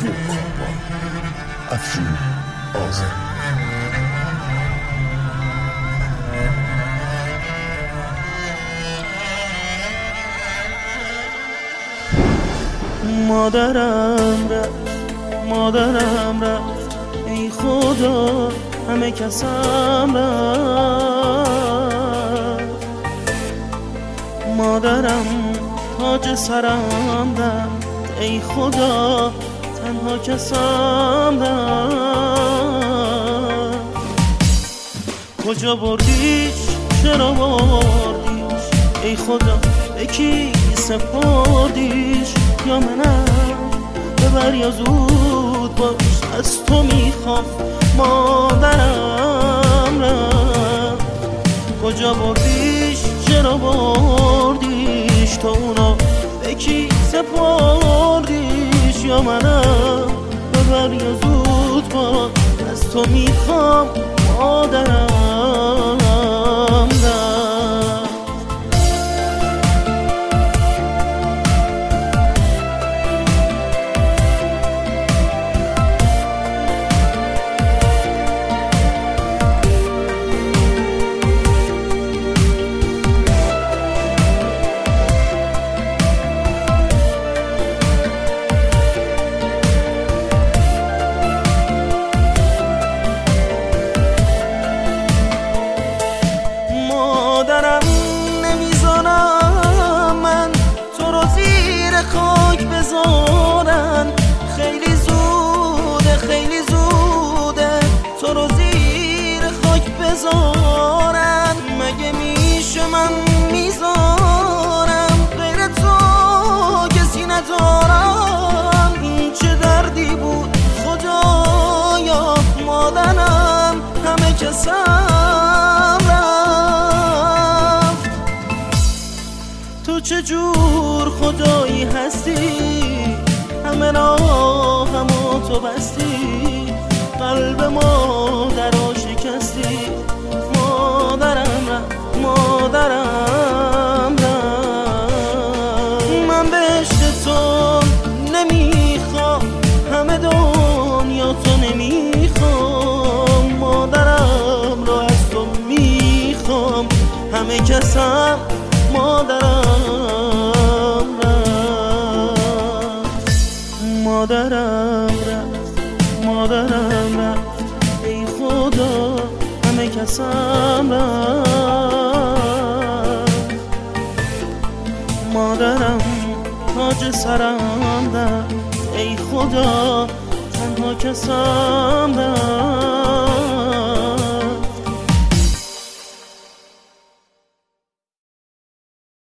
افشین آذر. مادرم رفت ای خدا، همه کسم رفت. مادرم تاج سرم رفت ای خدا، تنها کسم رفت. کجا بردیش، چرا بردیش ای خدا، به کی سپردیش؟ یا منم ببر یا زود باش، از تو میخوام. مادرم رفت. کجا بردیش، چرا بردیش؟ تو اونا به کی سپردیش؟ یا منم ببر یا زود باش، از تو میخوام. مادرم رفت. نمیذارم من تو رو زیر خاک بذارن، خیلی زوده خیلی زوده تو رو زیر خاک بذارن. مگه میشه من میذارم غیر تو کسی ندارم؟ این چه دردی بود خدایا، مادرم همه کسم رفت. تو چه جور خدایی هستی، همه راهمو تو بستی، قلب مادرو شکستی. مادرم رفت، مادرم رفت. من بهشت تو نمیخوام، همه دنیا تو نمیخوام. مادرم رو از تو میخوام، همه کسم. مادرم رفت. مادرم رفت، مادرم رفت ای خدا، همه کسم رفت. مادرم تاج سرم رفت ای خدا، تنها کسم رفت.